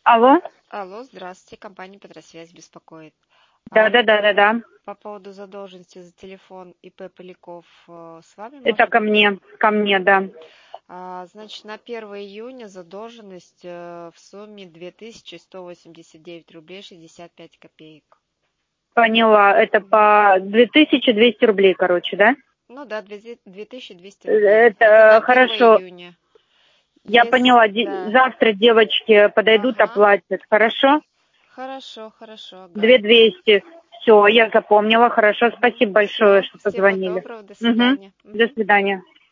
Алло? Алло, здравствуйте, компания Петросвязь беспокоит. А, Да. по поводу задолженности за телефон ИП Поляков с вами Это можно ко мне, да. Значит, на 1 июня задолженность в сумме 2189 рублей 65 копеек. Поняла. Это по 2200 рублей, короче, да? Ну да, 2200 рублей. Это на Это 1 хорошо. июня. Я поняла. Да. Завтра девочки подойдут, Ага. оплатят. Хорошо? Хорошо, ага. 2200. Все, я запомнила. Хорошо. Спасибо большое, Все, что всего позвонили. доброго, до Угу. свидания. До свидания.